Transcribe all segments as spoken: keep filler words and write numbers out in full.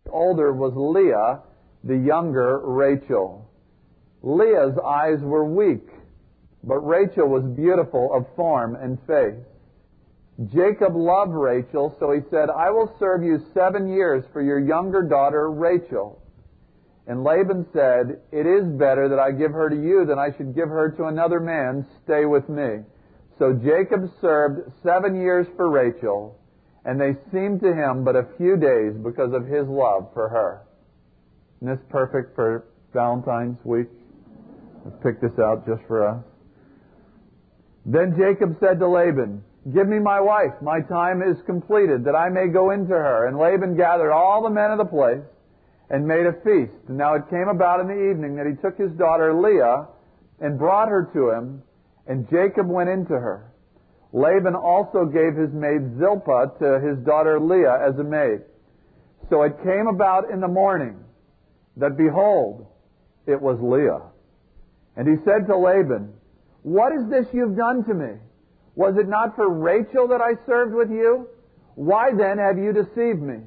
older was Leah, the younger Rachel. Leah's eyes were weak, but Rachel was beautiful of form and face. Jacob loved Rachel, so he said, I will serve you seven years for your younger daughter Rachel. And Laban said, it is better that I give her to you than I should give her to another man. Stay with me. So Jacob served seven years for Rachel, and they seemed to him but a few days because of his love for her. Isn't this perfect for Valentine's week? Let's pick this out just for us. Then Jacob said to Laban, give me my wife. My time is completed, that I may go into her. And Laban gathered all the men of the place and made a feast. And now it came about in the evening that he took his daughter Leah and brought her to him, and Jacob went into her. Laban also gave his maid Zilpah to his daughter Leah as a maid. So it came about in the morning that, behold, it was Leah. And he said to Laban, what is this you've done to me? Was it not for Rachel that I served with you? Why then have you deceived me?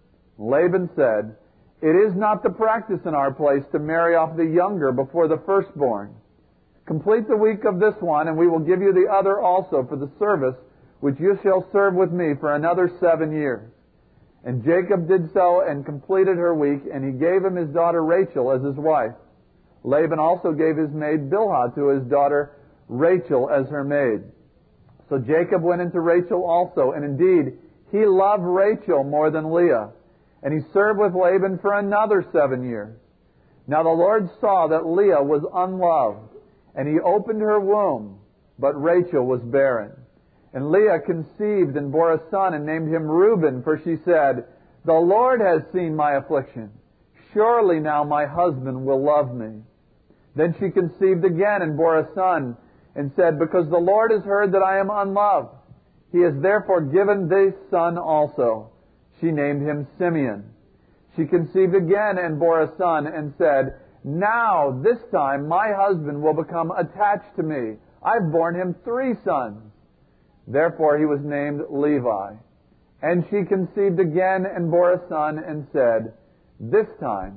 Laban said, it is not the practice in our place to marry off the younger before the firstborn. Complete the week of this one, and we will give you the other also for the service which you shall serve with me for another seven years. And Jacob did so and completed her week, and he gave him his daughter Rachel as his wife. Laban also gave his maid Bilhah to his daughter Rachel as her maid. So Jacob went into Rachel also, and indeed he loved Rachel more than Leah, and he served with Laban for another seven years. Now the Lord saw that Leah was unloved, and he opened her womb, but Rachel was barren. And Leah conceived and bore a son and named him Reuben, for she said, the Lord has seen my affliction. Surely now my husband will love me. Then she conceived again and bore a son, and said, because the Lord has heard that I am unloved, He has therefore given this son also. She named him Simeon. She conceived again and bore a son, and said, now this time my husband will become attached to me. I've borne him three sons. Therefore he was named Levi. And she conceived again and bore a son, and said, this time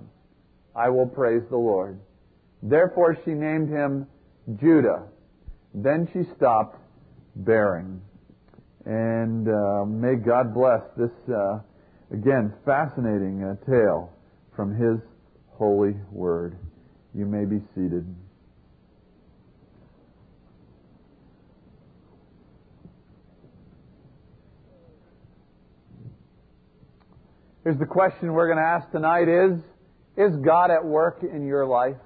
I will praise the Lord. Therefore she named him Judah. Then she stopped bearing. And uh, may God bless this, uh, again, fascinating uh, tale from His holy word. You may be seated. Here's the question we're going to ask tonight is, is God at work in your life?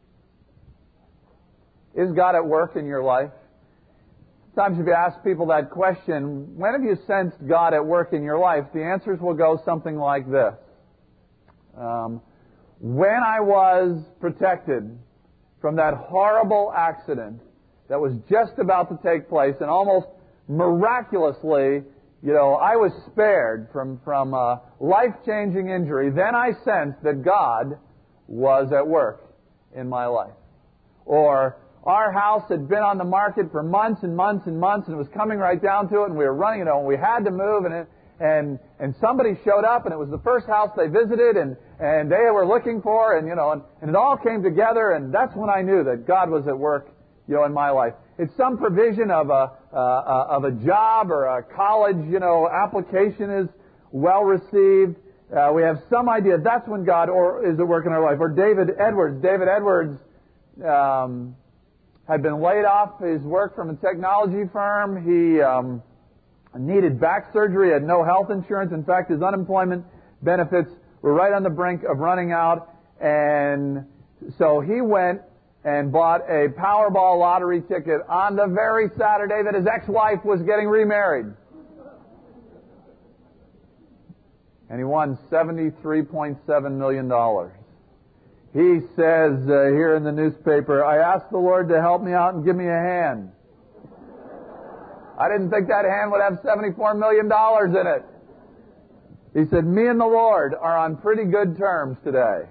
Is God at work in your life? Sometimes if you ask people that question, when have you sensed God at work in your life? The answers will go something like this. Um, when I was protected from that horrible accident that was just about to take place, and almost miraculously, you know, I was spared from, from a life-changing injury, then I sensed that God was at work in my life. Or our house had been on the market for months and months and months, and it was coming right down to it, and we were running, you know, and we had to move, and it, and and somebody showed up, and it was the first house they visited, and and they were looking for, and you know, and, and it all came together, and that's when I knew that God was at work, you know, in my life. It's some provision of a uh, of a job or a college, you know, application is well received. Uh, we have some idea that's when God or is at work in our life. Or David Edwards. David Edwards. Um, had been laid off his work from a technology firm. He um, needed back surgery, had no health insurance. In fact, his unemployment benefits were right on the brink of running out. And so he went and bought a Powerball lottery ticket on the very Saturday that his ex-wife was getting remarried. And he won seventy-three point seven million dollars. He says uh, here in the newspaper, I asked the Lord to help me out and give me a hand. I didn't think that hand would have seventy-four million dollars in it. He said, me and the Lord are on pretty good terms today.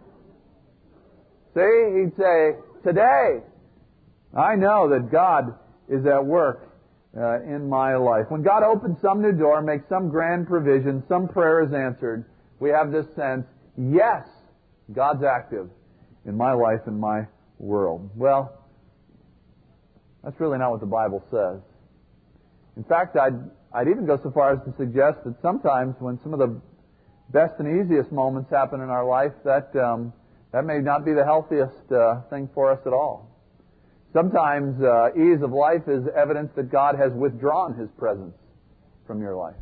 See, he'd say, today, I know that God is at work uh, in my life. When God opens some new door, makes some grand provision, some prayer is answered, we have this sense, yes, God's active in my life and my world. Well, that's really not what the Bible says. In fact, I'd, I'd even go so far as to suggest that sometimes when some of the best and easiest moments happen in our life, that um, that may not be the healthiest uh, thing for us at all. Sometimes uh, ease of life is evidence that God has withdrawn His presence from your life.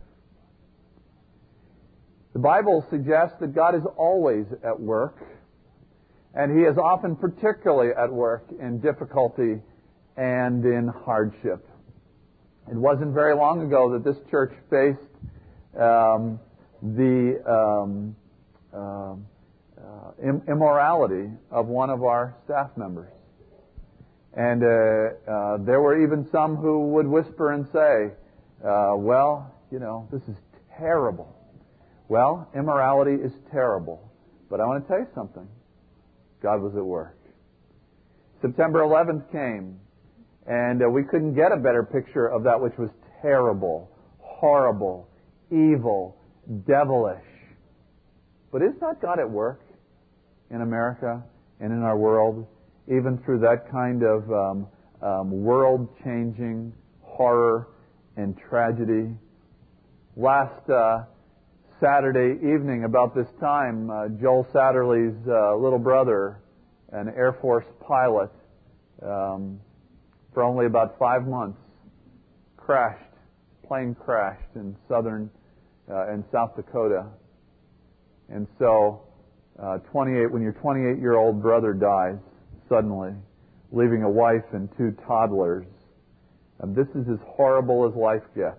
The Bible suggests that God is always at work, and He is often particularly at work in difficulty and in hardship. It wasn't very long ago that this church faced um, the um, uh, uh, immorality of one of our staff members. And uh, uh, there were even some who would whisper and say, uh, well, you know, this is terrible. Well, immorality is terrible. But I want to tell you something. God was at work. September eleventh came, and uh, we couldn't get a better picture of that which was terrible, horrible, evil, devilish. But is not God at work in America and in our world, even through that kind of um, um, world-changing horror and tragedy? Last uh, Saturday evening, about this time, uh, Joel Satterley's uh, little brother, an Air Force pilot, um, for only about five months, crashed, plane crashed in southern uh, in South Dakota. And so, uh, twenty-eight, when your twenty-eight-year-old brother dies suddenly, leaving a wife and two toddlers, and this is as horrible as life gets.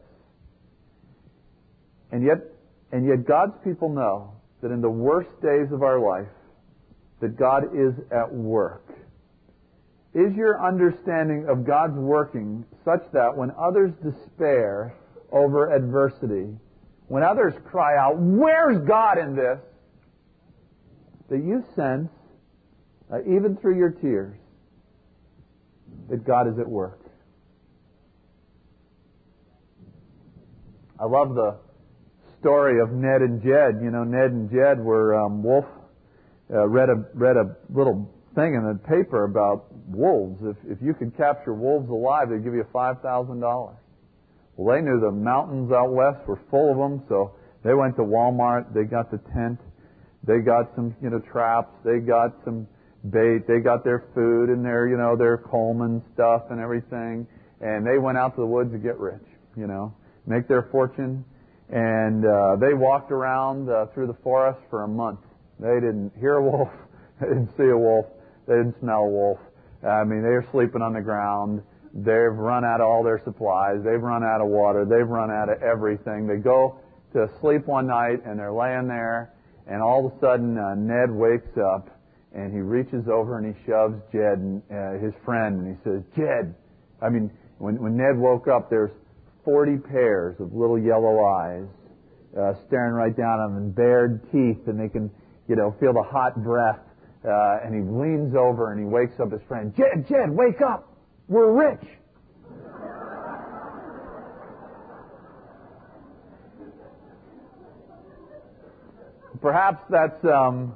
And yet, and yet God's people know that in the worst days of our life, that God is at work. Is your understanding of God's working such that when others despair over adversity, when others cry out, "Where's God in this?" that you sense, uh, even through your tears, that God is at work? I love the story of Ned and Jed. You know, Ned and Jed were um, wolf. Uh, read a read a little thing in the paper about wolves. If if you could capture wolves alive, they'd give you five thousand dollars. Well, they knew the mountains out west were full of them, so they went to Walmart. They got the tent. They got some, you know, traps. They got some bait. They got their food and their, you know, their Coleman stuff and everything. And they went out to the woods to get rich, you know, make their fortune. And uh, they walked around uh, through the forest for a month. They didn't hear a wolf. They didn't see a wolf. They didn't smell a wolf. I mean, they were sleeping on the ground. They've run out of all their supplies. They've run out of water. They've run out of everything. They go to sleep one night, and they're laying there, and all of a sudden, uh, Ned wakes up, and he reaches over and he shoves Jed, and, uh, his friend, and he says, "Jed," I mean, when, when Ned woke up, there's forty pairs of little yellow eyes uh, staring right down at him, and bared teeth, and they can, you know, feel the hot breath. Uh, and he leans over and he wakes up his friend. "Jed, Jed, wake up! We're rich!" Perhaps that's um,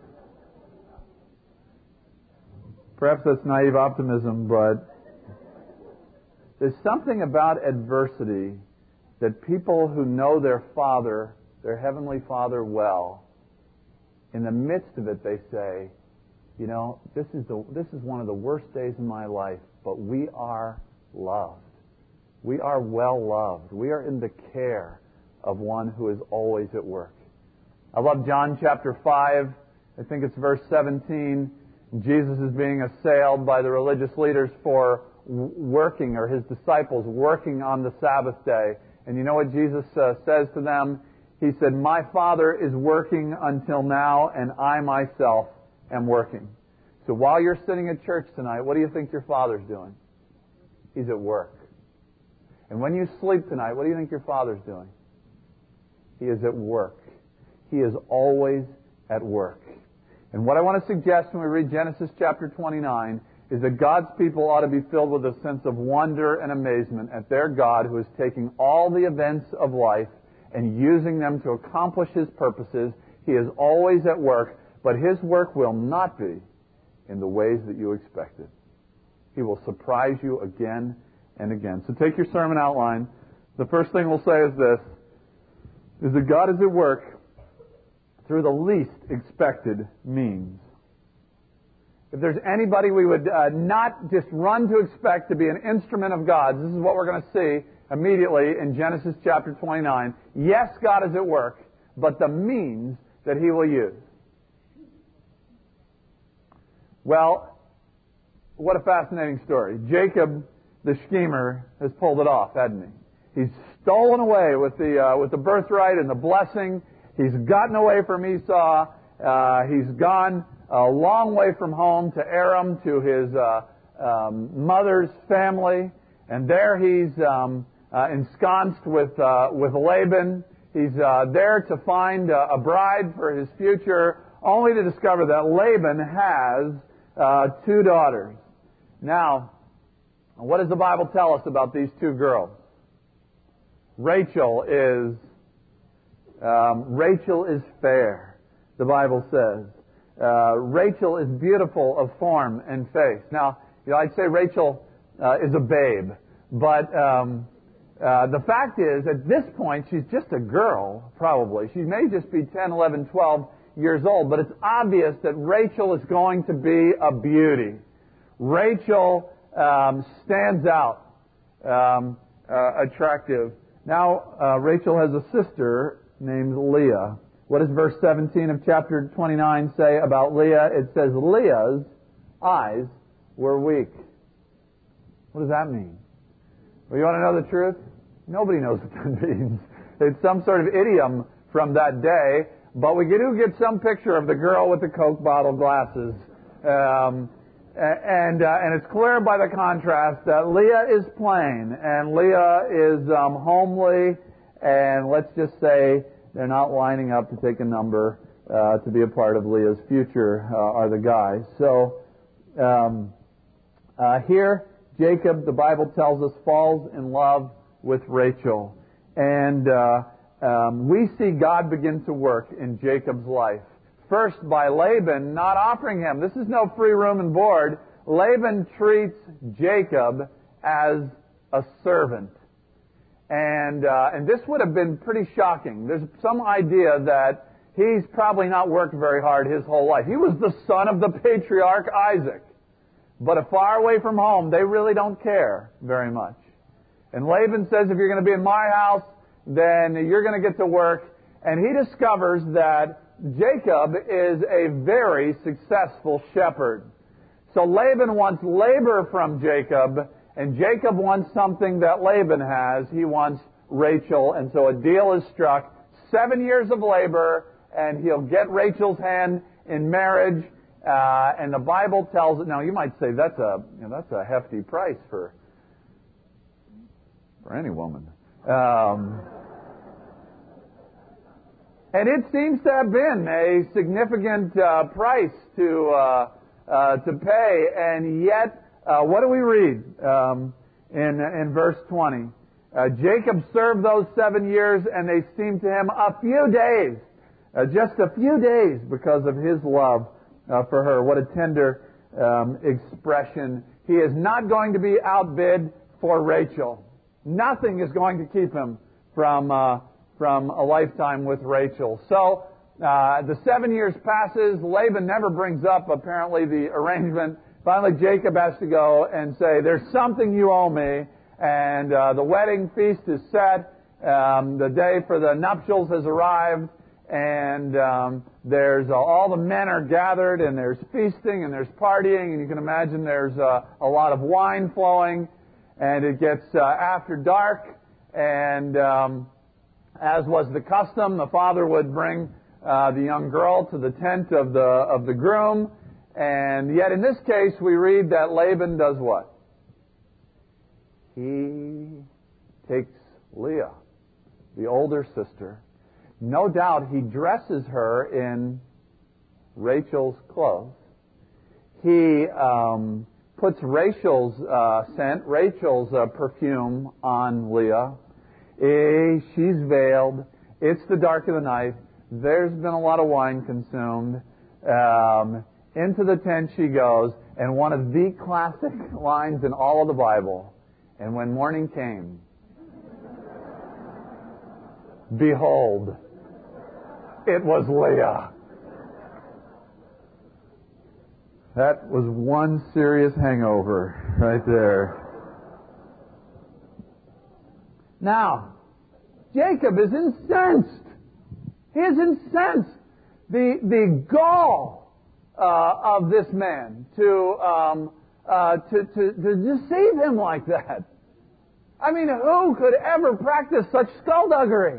perhaps that's naive optimism, but there's something about adversity that people who know their Father, their Heavenly Father, well, in the midst of it, they say, "You know, this is the this is one of the worst days in my life, but we are loved. We are well loved. We are in the care of one who is always at work." I love John chapter five. I think it's verse seventeen. Jesus is being assailed by the religious leaders for working, or his disciples working on the Sabbath day. And you know what Jesus uh, says to them? He said, "My Father is working until now, and I myself am working." So while you're sitting at church tonight, what do you think your Father's doing? He's at work. And when you sleep tonight, what do you think your Father's doing? He is at work. He is always at work. And what I want to suggest when we read Genesis chapter twenty-nine is that God's people ought to be filled with a sense of wonder and amazement at their God, who is taking all the events of life and using them to accomplish His purposes. He is always at work, but His work will not be in the ways that you expected. He will surprise you again and again. So take your sermon outline. The first thing we'll say is this, is that God is at work through the least expected means. If there's anybody we would uh, not just run to expect to be an instrument of God's, this is what we're going to see immediately in Genesis chapter twenty-nine. Yes, God is at work, but the means that He will use. Well, what a fascinating story. Jacob, the schemer, has pulled it off, hasn't he? He's stolen away with the uh, with the birthright and the blessing. He's gotten away from Esau. Uh, he's gone a long way from home to Aram, to his uh, um, mother's family, and there he's um, uh, ensconced with uh, with Laban. He's uh, there to find uh, a bride for his future, only to discover that Laban has uh, two daughters. Now, what does the Bible tell us about these two girls? Rachel is um, Rachel is fair, the Bible says. Uh, Rachel is beautiful of form and face. Now, you know, I'd say Rachel uh, is a babe, but um, uh, the fact is, at this point, she's just a girl, probably. She may just be ten, eleven, twelve years old, but it's obvious that Rachel is going to be a beauty. Rachel um, stands out, um, uh, attractive. Now, uh, Rachel has a sister named Leah. What does verse seventeen of chapter twenty-nine say about Leah? It says, Leah's eyes were weak. What does that mean? Well, you want to know the truth? Nobody knows what that means. It's some sort of idiom from that day, but we do get some picture of the girl with the Coke bottle glasses. Um, and uh, and it's clear by the contrast that Leah is plain, and Leah is um, homely, and let's just say they're not lining up to take a number uh, to be a part of Leah's future, uh, are the guys. So um, uh, here, Jacob, the Bible tells us, falls in love with Rachel. And uh, um, we see God begin to work in Jacob's life. First, by Laban not offering him. This is no free room and board. Laban treats Jacob as a servant. And uh, and this would have been pretty shocking. There's some idea that he's probably not worked very hard his whole life. He was the son of the patriarch Isaac. But far away from home, they really don't care very much. And Laban says, if you're going to be in my house, then you're going to get to work. And he discovers that Jacob is a very successful shepherd. So Laban wants labor from Jacob, and Jacob wants something that Laban has. He wants Rachel, and so a deal is struck. Seven years of labor, and he'll get Rachel's hand in marriage. Uh, and the Bible tells it. Now, you might say that's a you know, that's a hefty price for for any woman. Um, and it seems to have been a significant uh, price to uh, uh, to pay, and yet. Uh, what do we read um, in in verse twenty? Uh, Jacob served those seven years, and they seemed to him a few days, uh, just a few days, because of his love uh, for her. What a tender um, expression! He is not going to be outbid for Rachel. Nothing is going to keep him from uh, from a lifetime with Rachel. So uh, the seven years passes. Laban never brings up apparently the arrangement. Finally, Jacob has to go and say, there's something you owe me. And uh, the wedding feast is set. Um, the day for the nuptials has arrived. And um, there's uh, all the men are gathered, and there's feasting, and there's partying. And you can imagine there's uh, a lot of wine flowing. And it gets uh, after dark. And um, as was the custom, the father would bring uh, the young girl to the tent of the of the groom. And yet in this case, we read that Laban does what? He takes Leah, the older sister. No doubt he dresses her in Rachel's clothes. He um, puts Rachel's uh, scent, Rachel's uh, perfume on Leah. Eh, she's veiled. It's the dark of the night. There's been a lot of wine consumed. Um, into the tent she goes, and one of the classic lines in all of the Bible, and when morning came, behold, it was Leah. That was one serious hangover right there. Now, Jacob is incensed. He is incensed. The, the gall uh, of this man to, um, uh, to, to, to deceive him like that. I mean, who could ever practice such skullduggery?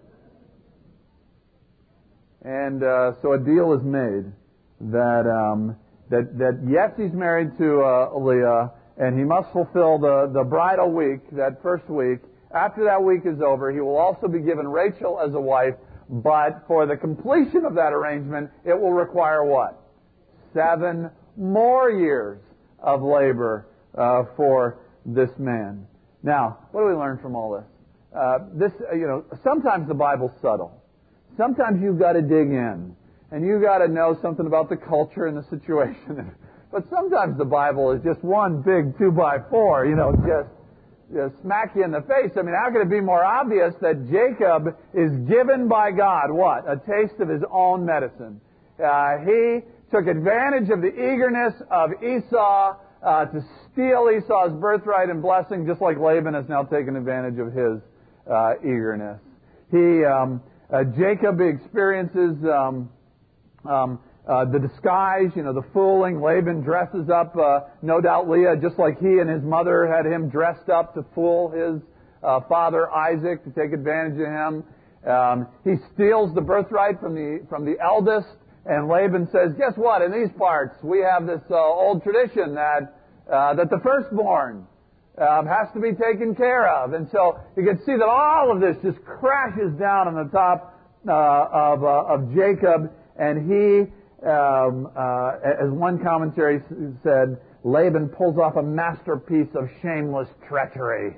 And uh, so a deal is made that um, that that yes, he's married to uh, Leah, and he must fulfill the, the bridal week, that first week. After that week is over, he will also be given Rachel as a wife, but for the completion of that arrangement, it will require what? Seven more years of labor uh, for this man. Now, what do we learn from all this? Uh, this, uh, you know, sometimes the Bible's subtle. Sometimes you've got to dig in, and you've got to know something about the culture and the situation. But sometimes the Bible is just one big two by four, you know, just, just smack you in the face. I mean, how could it be more obvious that Jacob is given by God, what? A taste of his own medicine. Uh, he took advantage of the eagerness of Esau uh, to steal Esau's birthright and blessing, just like Laban has now taken advantage of his uh, eagerness. He... Um, Uh, Jacob experiences um, um, uh, the disguise, you know, the fooling. Laban dresses up, uh, no doubt Leah, just like he and his mother had him dressed up to fool his uh, father Isaac, to take advantage of him. Um, he steals the birthright from the from the eldest, and Laban says, "Guess what? In these parts, we have this uh, old tradition that uh, that the firstborn Um, has to be taken care of." And so you can see that all of this just crashes down on the top uh, of, uh, of Jacob. And he, um, uh, as one commentary said, Laban pulls off a masterpiece of shameless treachery.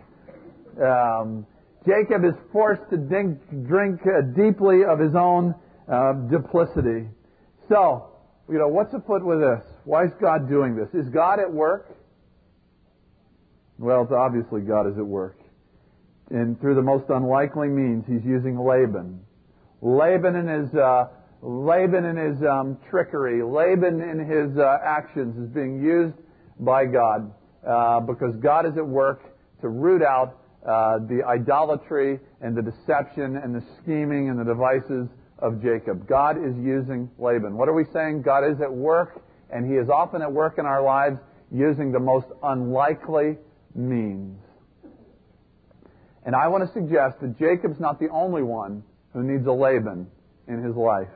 Um, Jacob is forced to drink, drink uh, deeply of his own uh, duplicity. So, you know, what's afoot with this? Why is God doing this? Is God at work? Well, it's obviously God is at work. And through the most unlikely means, He's using Laban. Laban in his, uh, Laban in his um, trickery, Laban in his uh, actions is being used by God uh, because God is at work to root out uh, the idolatry and the deception and the scheming and the devices of Jacob. God is using Laban. What are we saying? God is at work, and He is often at work in our lives using the most unlikely means. And I want to suggest that Jacob's not the only one who needs a Laban in his life.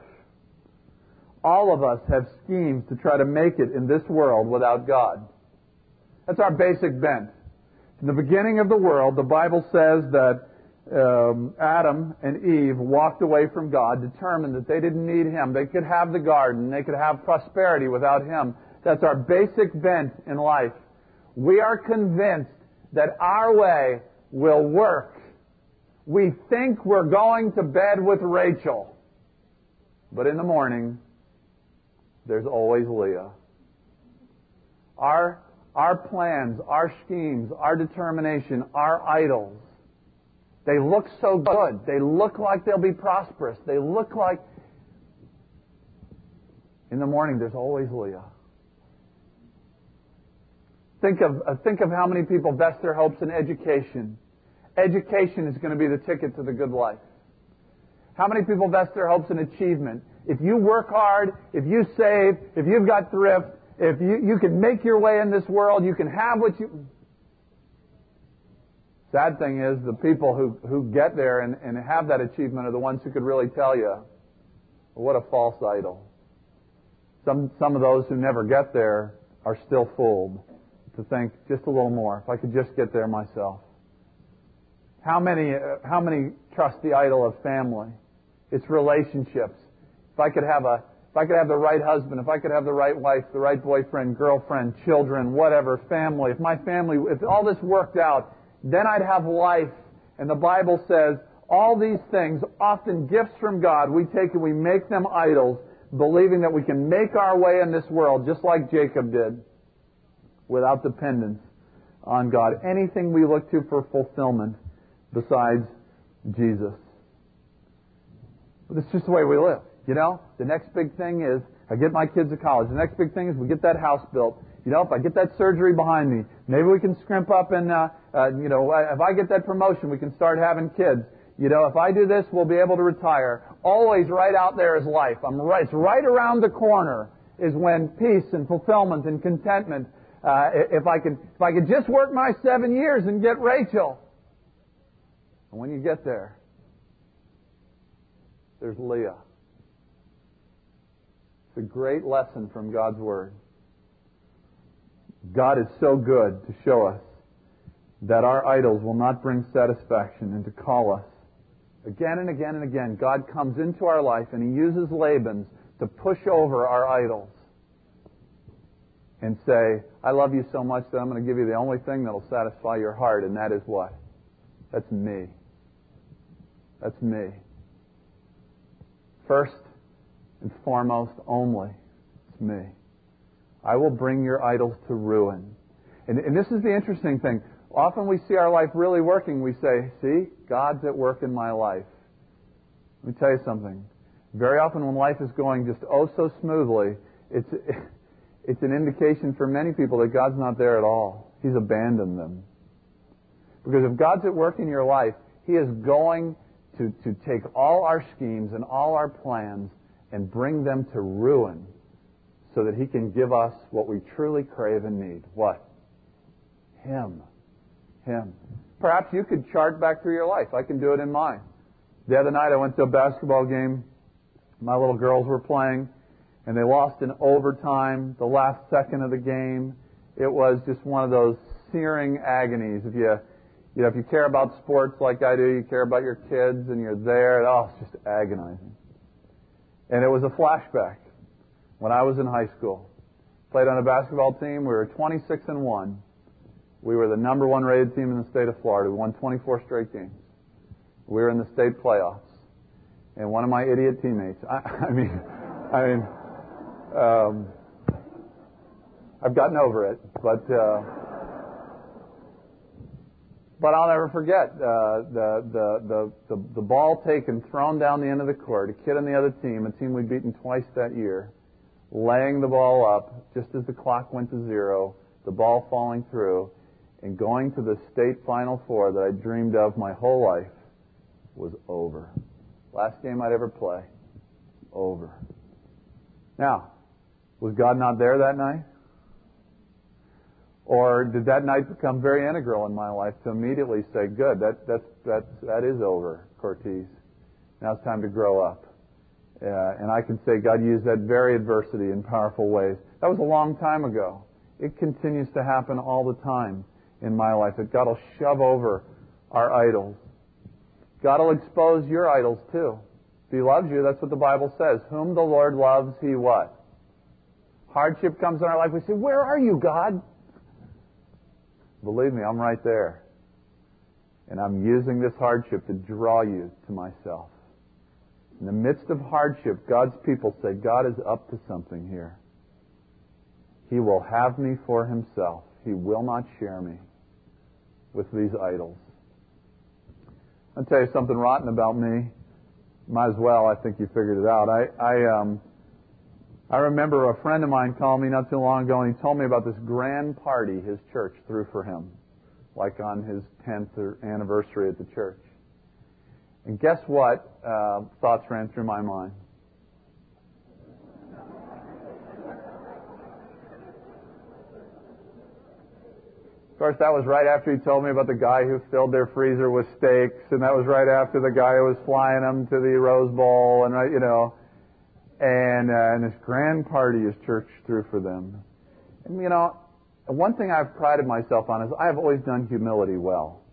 All of us have schemes to try to make it in this world without God. That's our basic bent. In the beginning of the world, the Bible says that um, Adam and Eve walked away from God, determined that they didn't need Him. They could have the garden. They could have prosperity without Him. That's our basic bent in life. We are convinced that our way will work. We think we're going to bed with Rachel. But in the morning, there's always Leah. Our, our plans, our schemes, our determination, our idols, they look so good. They look like they'll be prosperous. They look like... In the morning, there's always Leah. Think of, uh, think of how many people vest their hopes in education. Education is going to be the ticket to the good life. How many people vest their hopes in achievement? If you work hard, if you save, if you've got thrift, if you, you can make your way in this world, you can have what you... Sad thing is, the people who, who get there and, and have that achievement are the ones who could really tell you, what a false idol. Some, some of those who never get there are still fooled. To think just a little more. If I could just get there myself. How many, uh, how many trust the idol of family? It's relationships. If I could have a, if I could have the right husband, if I could have the right wife, the right boyfriend, girlfriend, children, whatever, family. If my family, if all this worked out, then I'd have life. And the Bible says All these things, often gifts from God, we take and we make them idols, believing that we can make our way in this world, just like Jacob did, without dependence on God. Anything we look to for fulfillment besides Jesus. But it's just the way we live. You know, the next big thing is I get my kids to college. The next big thing is we get that house built. You know, if I get that surgery behind me, maybe we can scrimp up and, uh, uh, you know, if I get that promotion, we can start having kids. You know, if I do this, we'll be able to retire. Always right out there is life. I'm right. It's right around the corner is when peace and fulfillment and contentment. Uh, if I could, if I could just work my seven years and get Rachel. And when you get there, there's Leah. It's a great lesson from God's Word. God is so good to show us that our idols will not bring satisfaction and to call us. Again and again and again, God comes into our life and He uses Laban's to push over our idols and say, I love you so much that I'm going to give you the only thing that will satisfy your heart, and that is what? That's me. That's me. First and foremost only, it's me. I will bring your idols to ruin. And, and this is the interesting thing. Often we see our life really working. We say, see, God's at work in my life. Let me tell you something. Very often when life is going just oh so smoothly, it's, it's an indication for many people that God's not there at all. He's abandoned them. Because if God's at work in your life, He is going to, to take all our schemes and all our plans and bring them to ruin so that He can give us what we truly crave and need. What? Him. Him. Perhaps you could chart back through your life. I can do it in mine. The other night I went to a basketball game. My little girls were playing, and they lost in overtime, the last second of the game. It was just one of those searing agonies. If you, you know, if you care about sports like I do, you care about your kids, and you're there. Oh, it's just agonizing. And it was a flashback. When I was in high school, played on a basketball team. We were twenty-six and one. We were the number one rated team in the state of Florida. We won twenty-four straight games. We were in the state playoffs. And one of my idiot teammates, I, I mean, I mean, um, I've gotten over it, but uh, but I'll never forget uh, the, the the the the ball taken, thrown down the end of the court. A kid on the other team, a team we'd beaten twice that year, laying the ball up just as the clock went to zero, the ball falling through, and going to the state Final Four that I dreamed of my whole life was over. Last game I'd ever play. Over. Now, was God not there that night? Or did that night become very integral in my life to immediately say, good, that, that's, that's, that is over, Cortez. Now it's time to grow up. Uh, and I can say God used that very adversity in powerful ways. That was a long time ago. It continues to happen all the time in my life, that God will shove over our idols. God will expose your idols too. If He loves you, that's what the Bible says. Whom the Lord loves, He what? Hardship comes in our life, we say, where are you, God? Believe me, I'm right there. And I'm using this hardship to draw you to myself. In the midst of hardship, God's people say, God is up to something here. He will have me for Himself. He will not share me with these idols. I'll tell you something rotten about me. Might as well. I think you figured it out. I I um I remember a friend of mine called me not too long ago, and he told me about this grand party his church threw for him, like on his tenth anniversary at the church. And guess what? Uh, thoughts ran through my mind. Of course, that was right after he told me about the guy who filled their freezer with steaks, and that was right after the guy who was flying them to the Rose Bowl, and right, you know, and, uh, and this grand party his church threw for them. And you know, one thing I've prided myself on is I've always done humility well,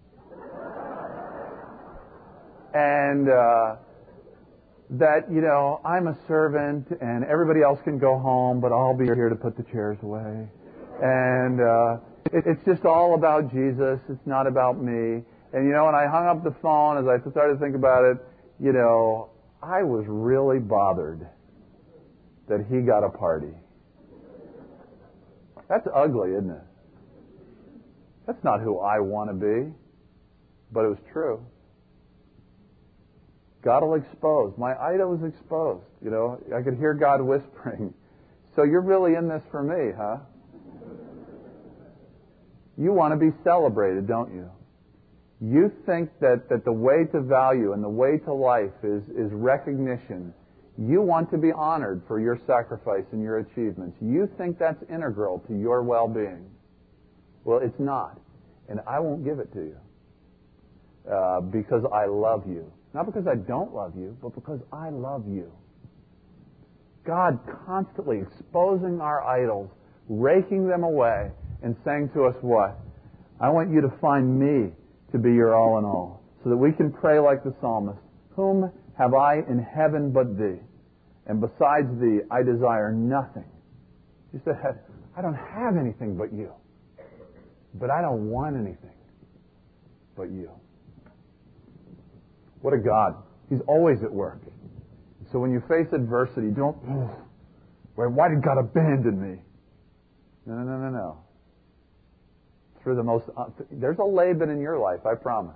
and uh, that you know I'm a servant, and everybody else can go home, but I'll be here to put the chairs away, and. Uh, It's just all about Jesus. It's not about me. And, you know, when I hung up the phone, as I started to think about it, you know, I was really bothered that he got a party. That's ugly, isn't it? That's not who I want to be. But it was true. God will expose. My idol was exposed. You know, I could hear God whispering, so you're really in this for me, huh? You want to be celebrated, don't you? You think that, that the way to value and the way to life is, is recognition. You want to be honored for your sacrifice and your achievements. You think that's integral to your well-being. Well, it's not. And I won't give it to you. Uh, because I love you. Not because I don't love you, but because I love you. God constantly exposing our idols, raking them away, and saying to us what? I want you to find me to be your all in all, so that we can pray like the psalmist, whom have I in heaven but thee? And besides thee, I desire nothing. He said, I don't have anything but you. But I don't want anything but you. What a God. He's always at work. So when you face adversity, don't, oh, why did God abandon me? No, no, no, no, no. Through the most, uh, there's a Laban in your life, I promise.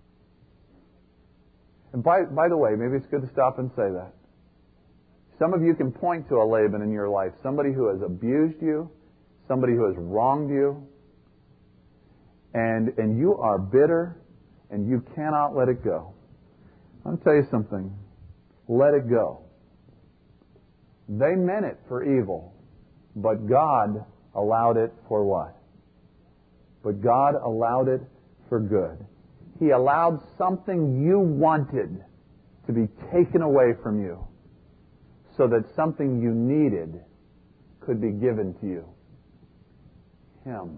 And by, by the way, maybe it's good to stop and say that. Some of you can point to a Laban in your life, somebody who has abused you, somebody who has wronged you, and, and you are bitter, and you cannot let it go. I'll tell you something. Let it go. They meant it for evil, but God allowed it for what? But God allowed it for good. He allowed something you wanted to be taken away from you so that something you needed could be given to you. Him.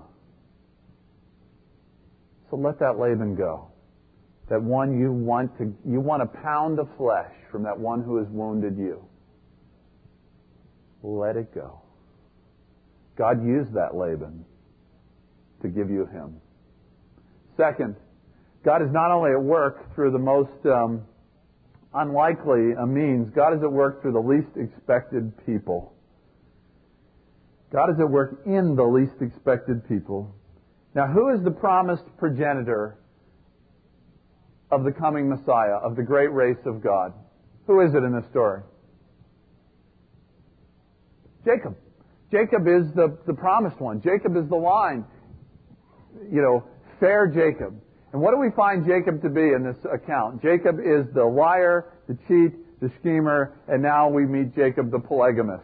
So let that Laban go. That one you want to, you want a pound of flesh from that one who has wounded you. Let it go. God used that Laban to give you him. Second, God is not only at work through the most um, unlikely means, God is at work through the least expected people. God is at work in the least expected people. Now, who is the promised progenitor of the coming Messiah, of the great race of God? Who is it in this story? Jacob. Jacob is the, the promised one. Jacob is the line. You know, fair Jacob. And what do we find Jacob to be in this account? Jacob is the liar, the cheat, the schemer, and now we meet Jacob the polygamist.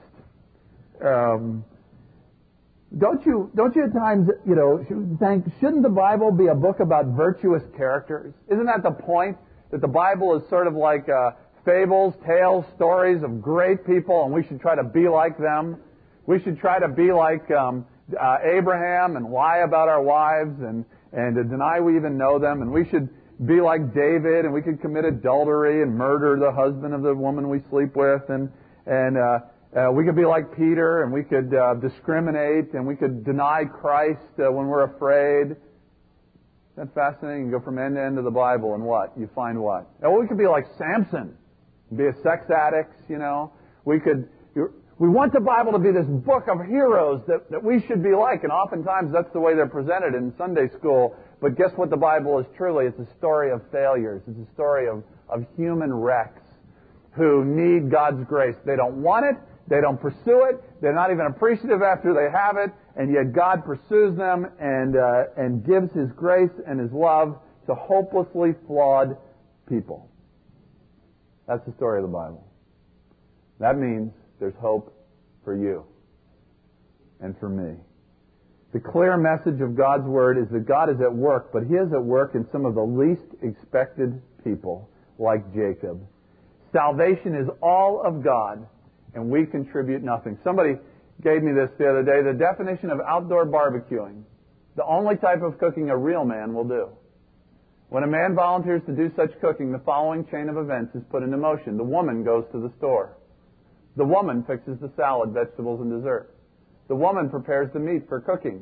Um, don't you, don't you at times, you know, think, shouldn't the Bible be a book about virtuous characters? Isn't that the point? That the Bible is sort of like uh, fables, tales, stories of great people, and we should try to be like them. We should try to be like um, uh, Abraham and lie about our wives and, and to deny we even know them. And we should be like David, and we could commit adultery and murder the husband of the woman we sleep with. And, and uh, uh, we could be like Peter, and we could uh, discriminate, and we could deny Christ uh, when we're afraid. Isn't that fascinating? You go from end to end of the Bible, and what? You find what? Oh, we could be like Samson, be a sex addict, you know. We could... We want the Bible to be this book of heroes that, that we should be like, and oftentimes that's the way they're presented in Sunday school. But guess what the Bible is truly? It's a story of failures. It's a story of, of human wrecks who need God's grace. They don't want it. They don't pursue it. They're not even appreciative after they have it. And yet God pursues them and, uh, and gives His grace and His love to hopelessly flawed people. That's the story of the Bible. That means there's hope for you and for me. The clear message of God's Word is that God is at work, but He is at work in some of the least expected people, like Jacob. Salvation is all of God, and we contribute nothing. Somebody gave me this the other day, the definition of outdoor barbecuing. The only type of cooking a real man will do. When a man volunteers to do such cooking, the following chain of events is put into motion. The woman goes to the store. The woman fixes the salad, vegetables, and dessert. The woman prepares the meat for cooking.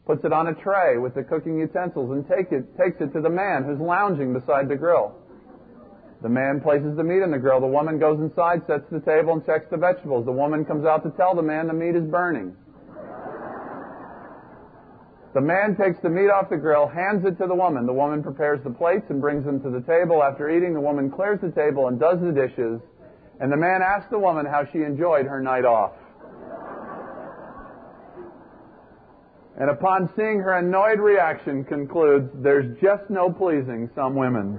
puts it on a tray with the cooking utensils, and take it, takes it to the man who's lounging beside the grill. The man places the meat on the grill. The woman goes inside, sets the table, and checks the vegetables. The woman comes out to tell the man the meat is burning. The man takes the meat off the grill, hands it to the woman. The woman prepares the plates and brings them to the table. After eating, the woman clears the table and does the dishes. And the man asks the woman how she enjoyed her night off. And upon seeing her annoyed reaction, concludes, there's just no pleasing some women.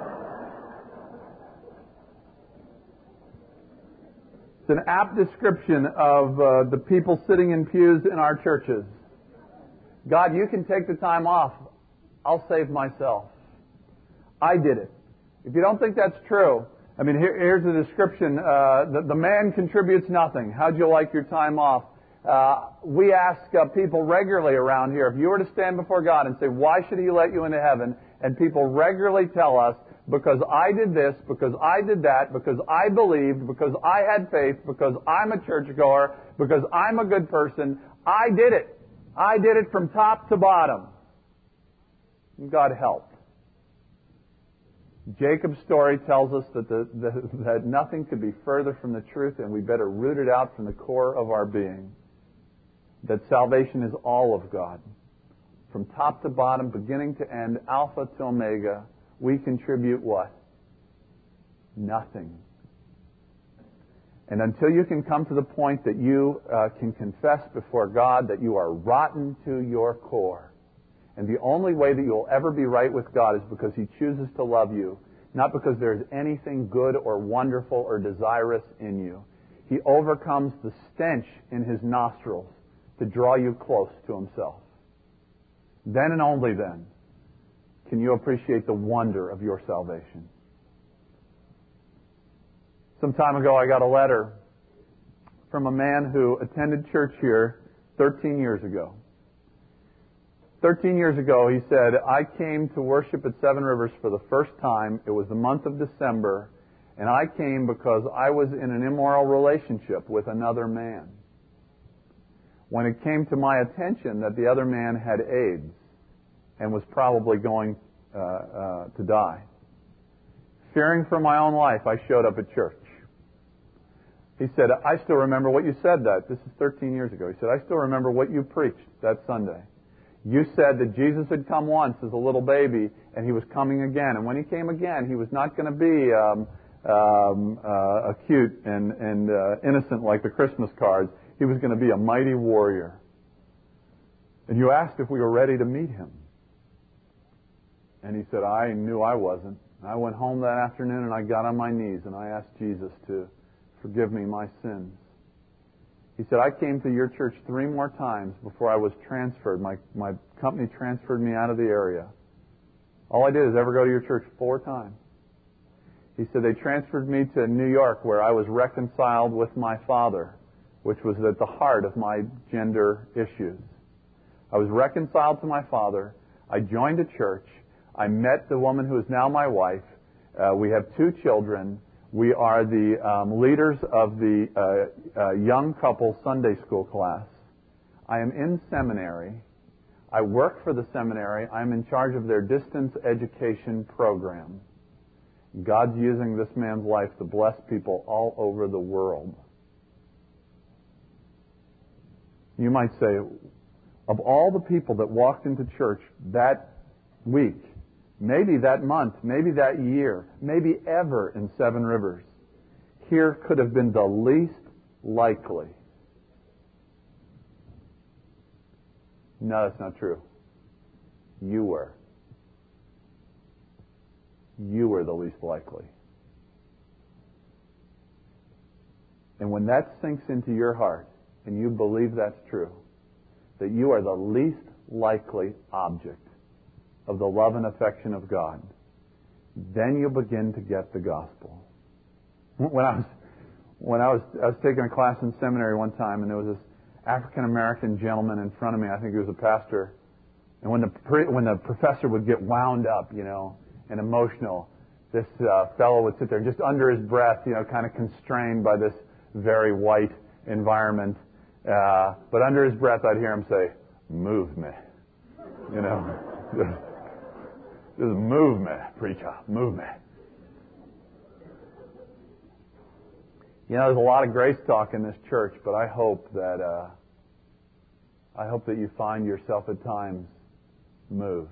It's an apt description of uh, the people sitting in pews in our churches. God, you can take the time off. I'll save myself. I did it. If you don't think that's true, I mean, here, here's a description. Uh, the, the man contributes nothing. How'd you like your time off? Uh, we ask uh, people regularly around here, if you were to stand before God and say, why should He let you into heaven? And people regularly tell us, because I did this, because I did that, because I believed, because I had faith, because I'm a churchgoer, because I'm a good person, I did it. I did it from top to bottom. And God helped. Jacob's story tells us that, the, the, that nothing could be further from the truth, and we better root it out from the core of our being. That salvation is all of God. From top to bottom, beginning to end, Alpha to Omega, we contribute what? Nothing. And until you can come to the point that you uh, can confess before God that you are rotten to your core, and the only way that you'll ever be right with God is because He chooses to love you, not because there's anything good or wonderful or desirous in you. He overcomes the stench in His nostrils to draw you close to Himself. Then and only then can you appreciate the wonder of your salvation. Some time ago, I got a letter from a man who attended church here thirteen years ago. thirteen years ago, he said, I came to worship at Seven Rivers for the first time. It was the month of December, and I came because I was in an immoral relationship with another man. When it came to my attention that the other man had AIDS and was probably going uh, uh, to die, fearing for my own life, I showed up at church. He said, I still remember what you said that. This is thirteen years ago. He said, I still remember what you preached that Sunday. You said that Jesus had come once as a little baby, and He was coming again. And when He came again, He was not going to be um, um, uh, cute and, and uh, innocent like the Christmas cards. He was going to be a mighty warrior. And you asked if we were ready to meet Him. And he said, I knew I wasn't. I went home that afternoon and I got on my knees and I asked Jesus to forgive me my sins. He said, I came to your church three more times before I was transferred. My, my company transferred me out of the area. All I did is ever go to your church four times. He said, they transferred me to New York where I was reconciled with my father, which was at the heart of my gender issues. I was reconciled to my father. I joined a church. I met the woman who is now my wife. Uh, we have two children. We are the um, leaders of the uh, uh, young couple Sunday school class. I am in seminary. I work for the seminary. I'm in charge of their distance education program. God's using this man's life to bless people all over the world. You might say, of all the people that walked into church that week, maybe that month, maybe that year, maybe ever in Seven Rivers, here could have been the least likely. No, that's not true. You were. You were the least likely. And when that sinks into your heart, and you believe that's true, that you are the least likely object of the love and affection of God, then you begin to get the gospel. When I was when I was I was taking a class in seminary one time, and there was this African American gentleman in front of me. I think he was a pastor. And when the pre, when the professor would get wound up, you know, and emotional, this uh, fellow would sit there just under his breath, you know, kind of constrained by this very white environment. Uh, but under his breath, I'd hear him say, "Move me." You know, just, just move me, preacher, move me. You know, there's a lot of grace talk in this church, but I hope that uh, I hope that you find yourself at times moved.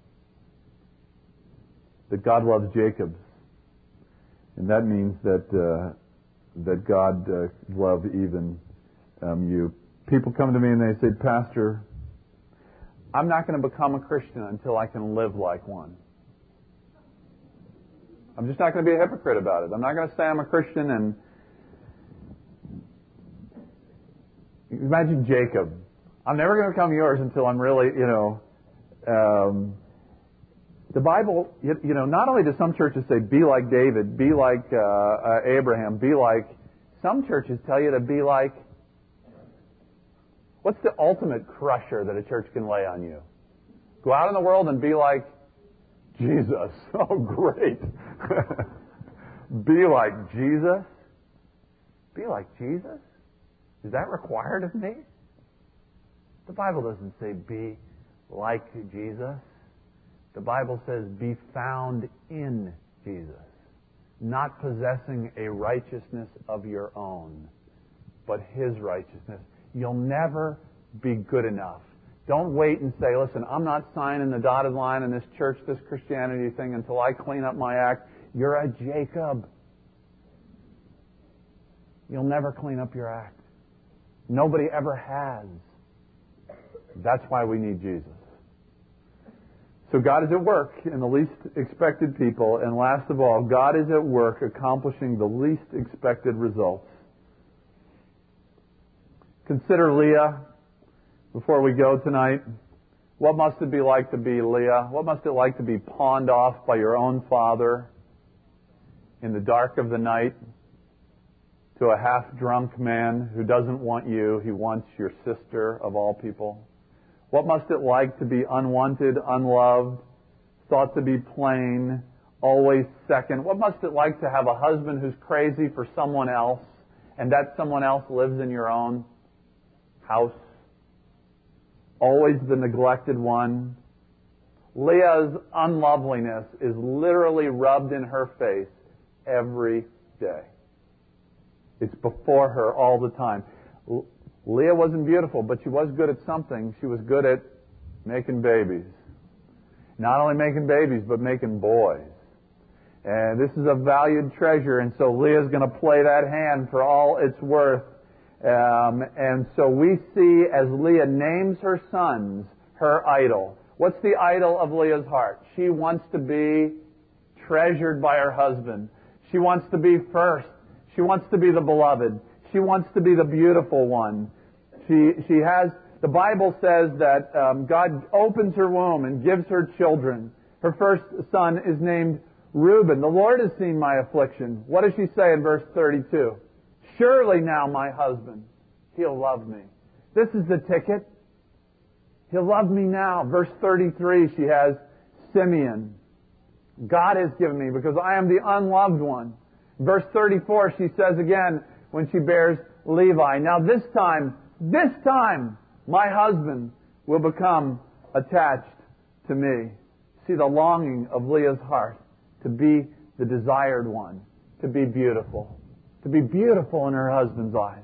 That God loves Jacob's, and that means that uh, that God uh, loves even um, you. People come to me and they say, Pastor, I'm not going to become a Christian until I can live like one. I'm just not going to be a hypocrite about it. I'm not going to say I'm a Christian and imagine Jacob. I'm never going to become yours until I'm really, you know, um, the Bible, you, you know, not only do some churches say, be like David, be like uh, uh, Abraham, be like, some churches tell you to be like, what's the ultimate crusher that a church can lay on you? Go out in the world and be like Jesus. Oh, great. Be like Jesus? Be like Jesus? Is that required of me? The Bible doesn't say be like Jesus. The Bible says be found in Jesus, not possessing a righteousness of your own, but His righteousness. You'll never be good enough. Don't wait and say, listen, I'm not signing the dotted line in this church, this Christianity thing until I clean up my act. You're a Jacob. You'll never clean up your act. Nobody ever has. That's why we need Jesus. So God is at work in the least expected people, and last of all, God is at work accomplishing the least expected results. Consider Leah before we go tonight. What must it be like to be Leah? What must it like to be pawned off by your own father in the dark of the night to a half-drunk man who doesn't want you, he wants your sister of all people? What must it like to be unwanted, unloved, thought to be plain, always second? What must it like to have a husband who's crazy for someone else, and that someone else lives in your own house? Always the neglected one. Leah's unloveliness is literally rubbed in her face every day. It's before her all the time. Leah wasn't beautiful, but she was good at something. She was good at making babies. Not only making babies, but making boys. And this is a valued treasure, and so Leah's going to play that hand for all it's worth. Um, and so we see as Leah names her sons her idol. What's the idol of Leah's heart? She wants to be treasured by her husband. She wants to be first. She wants to be the beloved. She wants to be the beautiful one. She she has, the Bible says that um, God opens her womb and gives her children. Her first son is named Reuben. The Lord has seen my affliction. What does she say in verse thirty-two? Surely now my husband, he'll love me. This is the ticket. He'll love me now. Verse thirty-three, she has Simeon. God has given me because I am the unloved one. Verse thirty-four, she says again when she bears Levi. Now this time, this time, my husband will become attached to me. See the longing of Leah's heart to be the desired one, to be beautiful, to be beautiful in her husband's eyes.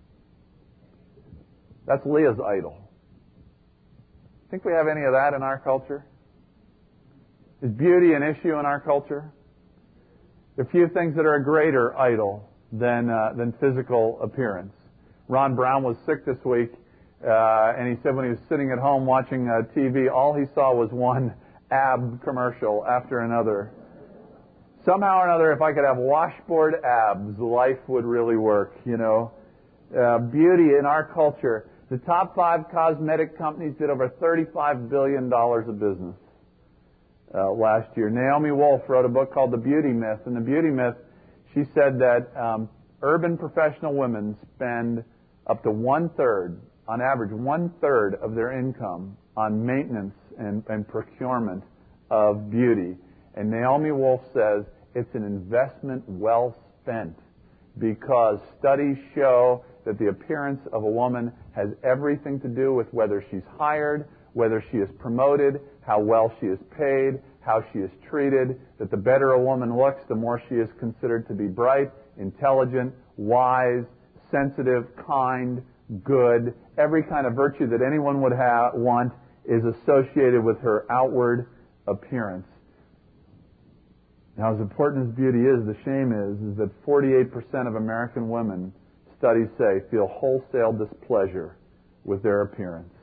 That's Leah's idol. Think we have any of that in our culture? Is beauty an issue in our culture? There are few things that are a greater idol than uh, than physical appearance. Ron Brown was sick this week, uh, and he said when he was sitting at home watching uh, T V, all he saw was one ab commercial after another. Somehow or another, if I could have washboard abs, life would really work, you know. Uh, beauty in our culture. The top five cosmetic companies did over thirty-five billion dollars of business uh, last year. Naomi Wolf wrote a book called The Beauty Myth. And The Beauty Myth, she said that um, urban professional women spend up to one-third, on average, one-third of their income on maintenance and, and procurement of beauty. And Naomi Wolf says it's an investment well spent because studies show that the appearance of a woman has everything to do with whether she's hired, whether she is promoted, how well she is paid, how she is treated, that the better a woman looks, the more she is considered to be bright, intelligent, wise, sensitive, kind, good. Every kind of virtue that anyone would ha- want is associated with her outward appearance. Now, as important as beauty is, the shame is, is that forty-eight percent of American women, studies say, feel wholesale displeasure with their appearance.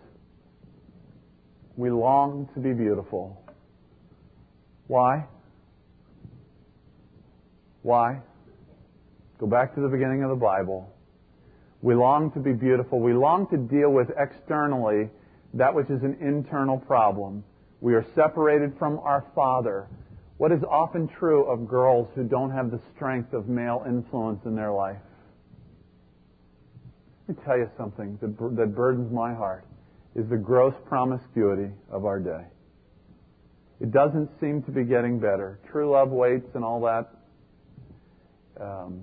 We long to be beautiful. Why? Why? Go back to the beginning of the Bible. We long to be beautiful. We long to deal with externally that which is an internal problem. We are separated from our Father. What is often true of girls who don't have the strength of male influence in their life? Let me tell you something that, that burdens my heart, is the gross promiscuity of our day. It doesn't seem to be getting better. True love waits and all that. Um,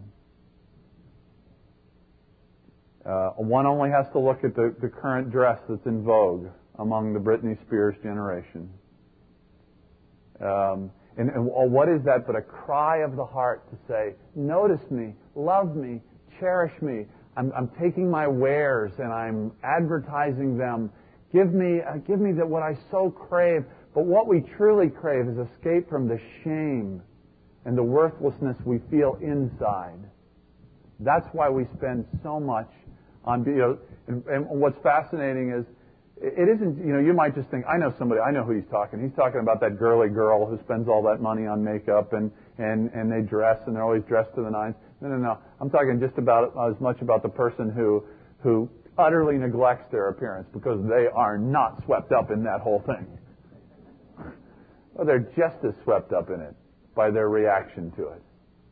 uh, one only has to look at the, the current dress that's in vogue among the Britney Spears generation. Um, and, and what is that but a cry of the heart to say, notice me, love me, cherish me. I'm, I'm taking my wares and I'm advertising them. Give me, uh, give me that what I so crave. But what we truly crave is escape from the shame and the worthlessness we feel inside. That's why we spend so much on, you know, and, and what's fascinating is, it isn't, you know, you might just think, I know somebody, I know who he's talking. He's talking about that girly girl who spends all that money on makeup and, and, and they dress and they're always dressed to the nines. No, no, no. I'm talking just about as much about the person who, who utterly neglects their appearance because they are not swept up in that whole thing. Well, they're just as swept up in it by their reaction to it.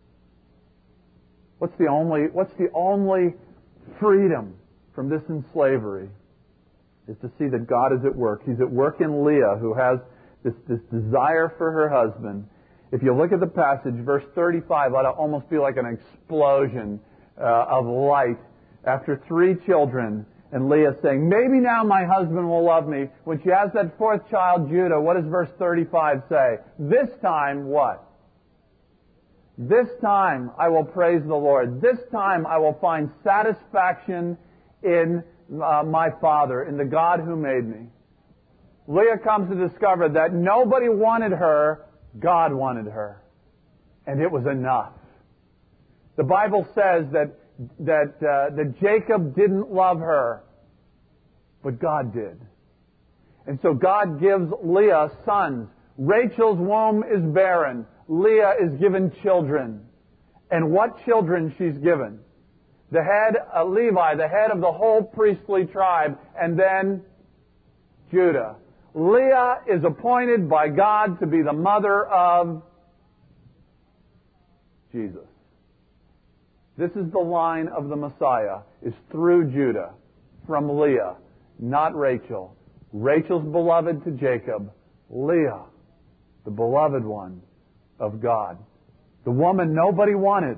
What's the only, what's the only freedom from this enslavery? Is to see that God is at work. He's at work in Leah, who has this, this desire for her husband. If you look at the passage, verse thirty-five ought to almost be like an explosion uh, of light. After three children, and Leah saying, maybe now my husband will love me. When she has that fourth child, Judah, what does verse thirty-five say? This time, what? This time I will praise the Lord. This time I will find satisfaction in uh, my Father, in the God who made me. Leah comes to discover that nobody wanted her, God wanted her. And it was enough. The Bible says that that uh, that Jacob didn't love her, but God did. And so God gives Leah sons. Rachel's womb is barren. Leah is given children. And what children she's given? The head, uh, Levi, the head of the whole priestly tribe, and then Judah. Leah is appointed by God to be the mother of Jesus. This is the line of the Messiah, is through Judah, from Leah, not Rachel. Rachel's beloved to Jacob. Leah, the beloved one of God. The woman nobody wanted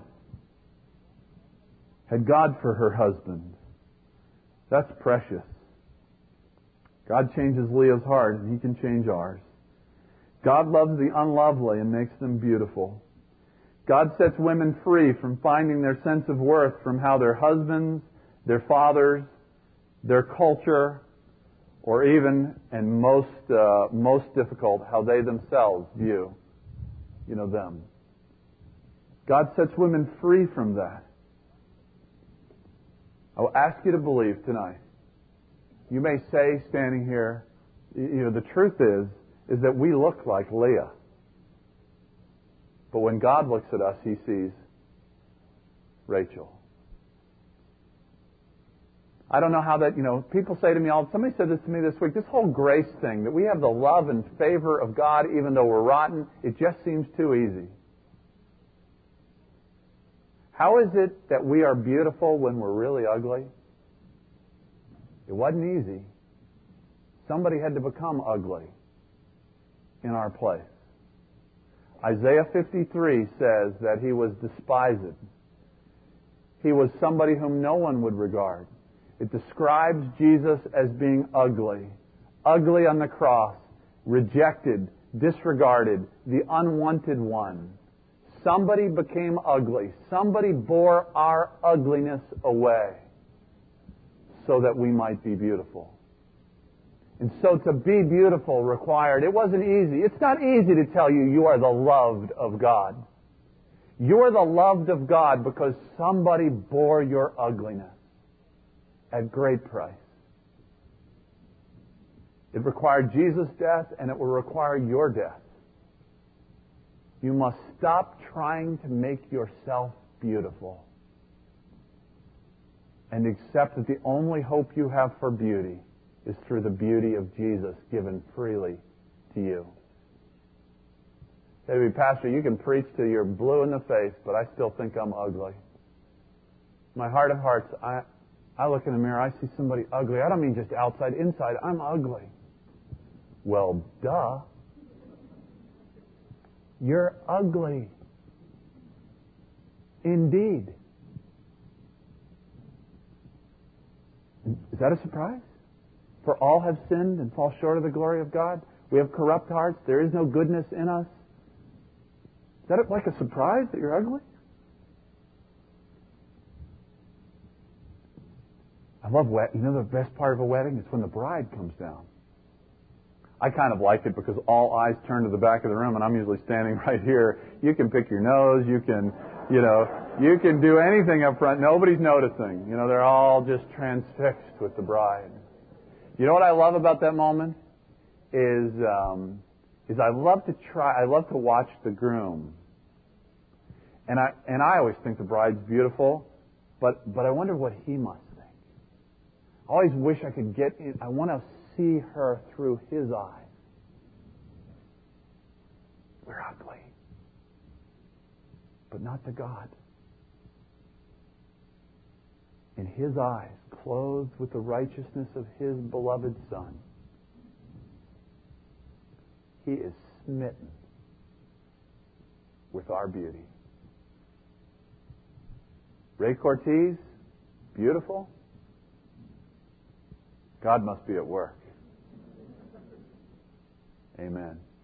had God for her husband. That's precious. God changes Leah's heart, and He can change ours. God loves the unlovely and makes them beautiful. God sets women free from finding their sense of worth from how their husbands, their fathers, their culture, or even, and most uh, most difficult, how they themselves view, you know, them. God sets women free from that. I will ask you to believe tonight. You may say, standing here, you know, the truth is, is that we look like Leah. But when God looks at us, He sees Rachel. I don't know how that, you know, people say to me all, somebody said this to me this week, this whole grace thing, that we have the love and favor of God even though we're rotten, it just seems too easy. How is it that we are beautiful when we're really ugly? It wasn't easy. Somebody had to become ugly in our place. Isaiah fifty-three says that He was despised. He was somebody whom no one would regard. It describes Jesus as being ugly, ugly on the cross, rejected, disregarded, the unwanted one. Somebody became ugly. Somebody bore our ugliness away so that we might be beautiful. And so to be beautiful required, it wasn't easy. It's not easy to tell you you are the loved of God. You're the loved of God because somebody bore your ugliness at great price. It required Jesus' death, and it will require your death. You must stop trying to make yourself beautiful and accept that the only hope you have for beauty is through the beauty of Jesus given freely to you. Maybe, Pastor, you can preach till you're blue in the face, but I still think I'm ugly. My heart of hearts, I, I look in the mirror, I see somebody ugly. I don't mean just outside, inside. I'm ugly. Well, duh. You're ugly. Indeed. Is that a surprise? For all have sinned and fall short of the glory of God. We have corrupt hearts. There is no goodness in us. Is that like a surprise that you're ugly? I love wed. You know the best part of a wedding is when the bride comes down. I kind of like it because all eyes turn to the back of the room, and I'm usually standing right here. You can pick your nose. You can, you know, you can do anything up front. Nobody's noticing. You know, they're all just transfixed with the bride. You know what I love about that moment is um, is I love to try. I love to watch the groom, and I and I always think the bride's beautiful, but but I wonder what he must think. I always wish I could get in. I want to see her through his eyes. We're ugly, but not to God. In his eyes, clothed with the righteousness of his beloved Son, he is smitten with our beauty. Ray Cortez, beautiful. God must be at work. Amen.